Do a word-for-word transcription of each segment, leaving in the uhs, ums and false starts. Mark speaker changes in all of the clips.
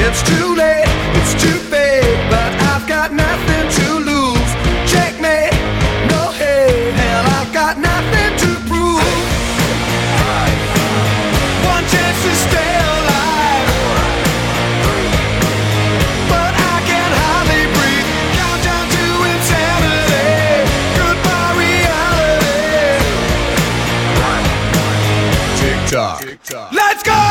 Speaker 1: It's too late, it's too late, but I've got nothing to lose. Checkmate, no hate, hell, I've got nothing to prove. One chance to stay alive, but I can hardly breathe. Countdown to insanity, goodbye reality. Tick tock, let's go!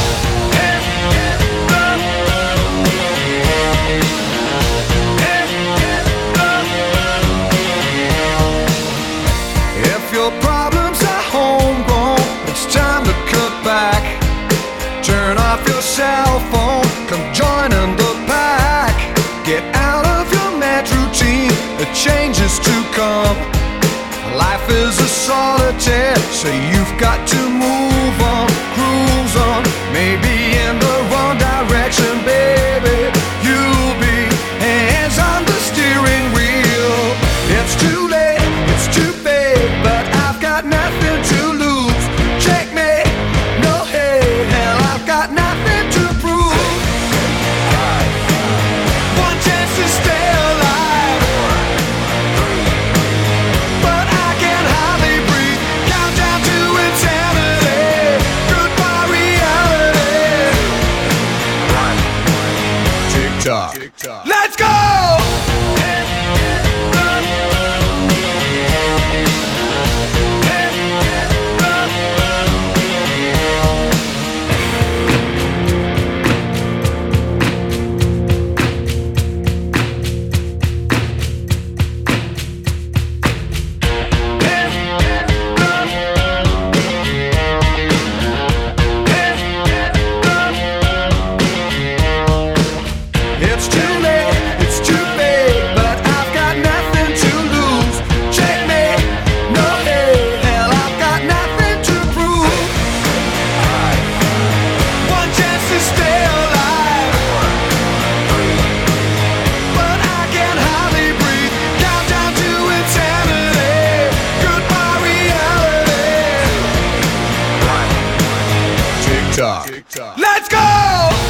Speaker 1: Your problems are homegrown, it's time to cut back. Turn off your cell phone, come join in the pack. Get out of your mad routine, the change is to come. Life is a solitaire, so you've got to move on, cruise on. Maybe in the wrong direction, baby. You'll be hands on the steering wheel. It's too late, it's too big, but I've got nothing to lose. Checkmate, no hate, hell, I've got nothing to prove. One chance to stay alive, but I can hardly breathe. Countdown to insanity, goodbye reality. Tick tock, let's go! It's too late, it's too big, but I've got nothing to lose. Checkmate, no hate, hell, I've got nothing to prove. One chance to stay alive, but I can hardly breathe. Countdown to insanity, goodbye reality. Tick tock, let's go!